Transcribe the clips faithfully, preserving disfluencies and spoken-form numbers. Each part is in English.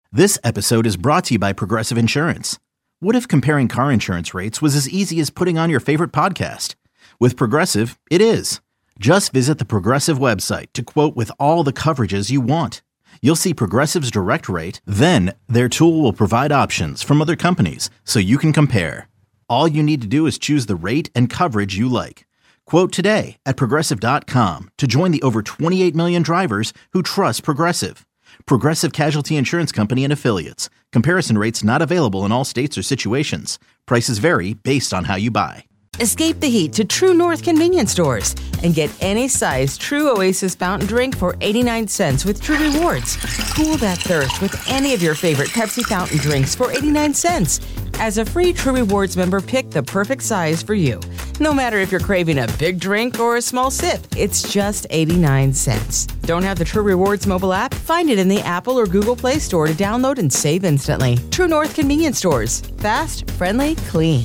This episode is brought to you by Progressive Insurance. What if comparing car insurance rates was as easy as putting on your favorite podcast? With Progressive, it is. Just visit the Progressive website to quote with all the coverages you want. You'll see Progressive's direct rate, then their tool will provide options from other companies so you can compare. All you need to do is choose the rate and coverage you like. Quote today at progressive dot com to join the over twenty-eight million drivers who trust Progressive. Progressive Casualty Insurance Company and Affiliates. Comparison rates not available in all states or situations. Prices vary based on how you buy. Escape the heat to True North convenience stores and get any size True Oasis fountain drink for eighty-nine cents with True Rewards. Cool that thirst with any of your favorite Pepsi fountain drinks for eighty-nine cents. As a free True Rewards member, pick the perfect size for you. No matter if you're craving a big drink or a small sip, it's just eighty-nine cents. Don't have the True Rewards mobile app? Find it in the Apple or Google Play Store to download and save instantly. True North convenience stores. Fast, friendly, clean.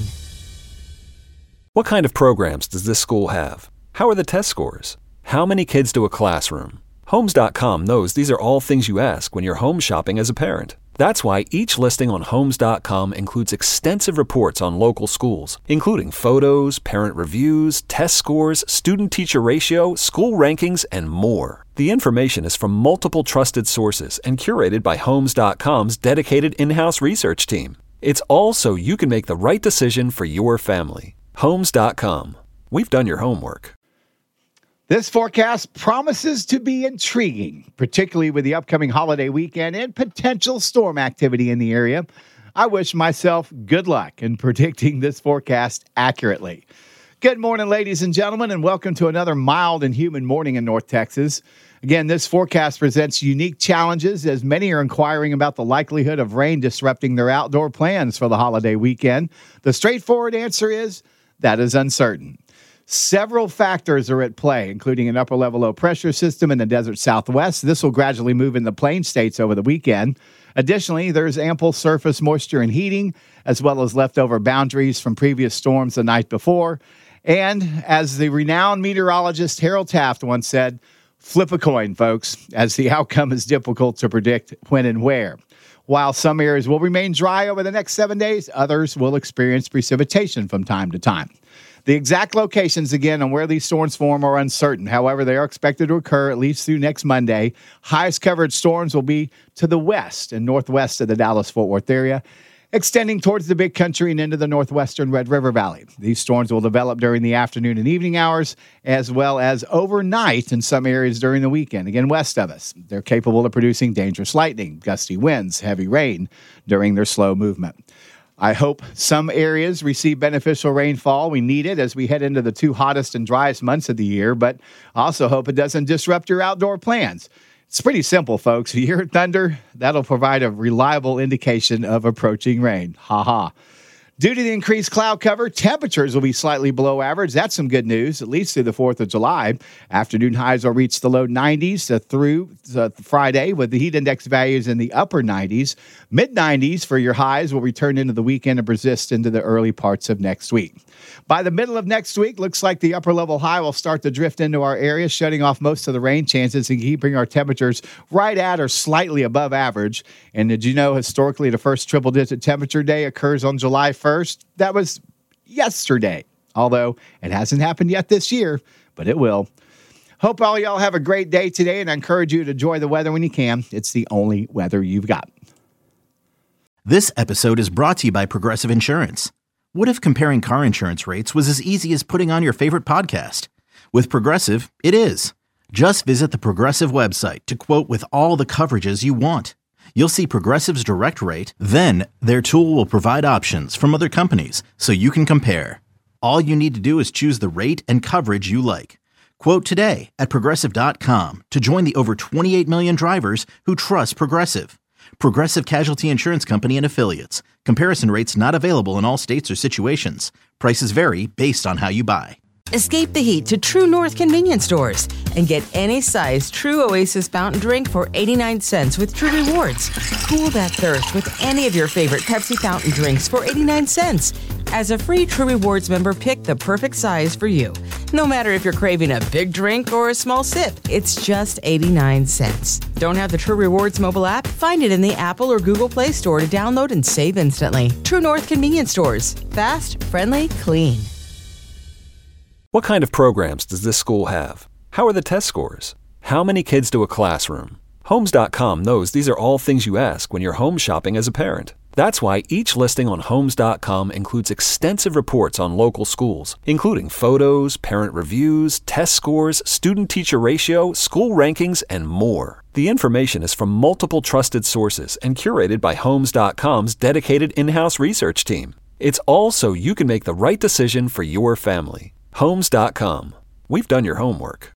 What kind of programs does this school have? How are the test scores? How many kids to a classroom? Homes dot com knows these are all things you ask when you're home shopping as a parent. That's why each listing on Homes dot com includes extensive reports on local schools, including photos, parent reviews, test scores, student-teacher ratio, school rankings, and more. The information is from multiple trusted sources and curated by Homes dot com's dedicated in-house research team. It's all so you can make the right decision for your family. Homes dot com. We've done your homework. This forecast promises to be intriguing, particularly with the upcoming holiday weekend and potential storm activity in the area. I wish myself good luck in predicting this forecast accurately. Good morning, ladies and gentlemen, and welcome to another mild and humid morning in North Texas. Again, this forecast presents unique challenges as many are inquiring about the likelihood of rain disrupting their outdoor plans for the holiday weekend. The straightforward answer is that is uncertain. Several factors are at play, including an upper-level low-pressure system in the desert southwest. This will gradually move in the plain states over the weekend. Additionally, there's ample surface moisture and heating, as well as leftover boundaries from previous storms the night before. And as the renowned meteorologist Harold Taft once said, flip a coin, folks, as the outcome is difficult to predict when and where. While some areas will remain dry over the next seven days, others will experience precipitation from time to time. The exact locations, again, on where these storms form are uncertain. However, they are expected to occur at least through next Monday. Highest covered storms will be to the west and northwest of the Dallas-Fort Worth area, extending towards the Big Country and into the northwestern Red River Valley. These storms will develop during the afternoon and evening hours, as well as overnight in some areas during the weekend. Again, west of us, they're capable of producing dangerous lightning, gusty winds, heavy rain during their slow movement. I hope some areas receive beneficial rainfall. We need it as we head into the two hottest and driest months of the year, but I also hope it doesn't disrupt your outdoor plans. It's pretty simple, folks. If you hear thunder, that'll provide a reliable indication of approaching rain. Ha ha. Due to the increased cloud cover, temperatures will be slightly below average. That's some good news, at least through the fourth of July. Afternoon highs will reach the low nineties uh, through uh, Friday, with the heat index values in the upper nineties. mid nineties for your highs will return into the weekend and persist into the early parts of next week. By the middle of next week, looks like the upper level high will start to drift into our area, shutting off most of the rain chances and keeping our temperatures right at or slightly above average. And did you know historically the first triple-digit temperature day occurs on July first? That was yesterday, although it hasn't happened yet this year, but it will. Hope all y'all have a great day today, and I encourage you to enjoy the weather when you can. It's the only weather you've got. This episode is brought to you by Progressive Insurance. What if comparing car insurance rates was as easy as putting on your favorite podcast? With Progressive, it is. Just visit the Progressive website to quote with all the coverages you want. You'll see Progressive's direct rate, then their tool will provide options from other companies so you can compare. All you need to do is choose the rate and coverage you like. Quote today at progressive dot com to join the over twenty-eight million drivers who trust Progressive. Progressive Casualty Insurance Company and Affiliates. Comparison rates not available in all states or situations. Prices vary based on how you buy. Escape the heat to True North convenience stores and get any size True Oasis fountain drink for eighty-nine cents with True Rewards. Cool that thirst with any of your favorite Pepsi fountain drinks for eighty-nine cents. As a free True Rewards member, pick the perfect size for you. No matter if you're craving a big drink or a small sip, it's just eighty-nine cents. Don't have the True Rewards mobile app? Find it in the Apple or Google Play Store to download and save instantly. True North Convenience Stores. Fast, friendly, clean. What kind of programs does this school have? How are the test scores? How many kids do a classroom? Homes dot com knows these are all things you ask when you're home shopping as a parent. That's why each listing on Homes dot com includes extensive reports on local schools, including photos, parent reviews, test scores, student-teacher ratio, school rankings, and more. The information is from multiple trusted sources and curated by Homes dot com's dedicated in-house research team. It's all so you can make the right decision for your family. Homes dot com. We've done your homework.